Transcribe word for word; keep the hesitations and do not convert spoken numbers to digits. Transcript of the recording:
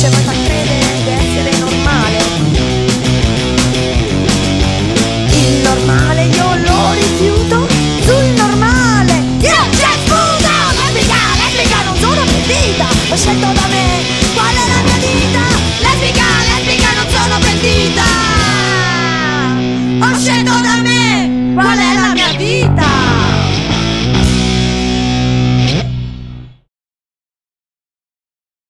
dice ma fa credere di essere normale. Il normale io lo rifiuto, sul normale io c'è sputo. Lesbica, lesbica, non sono pentita, ho scelto da me qual è la mia vita. Lesbica, lesbica, non sono pentita, ho scelto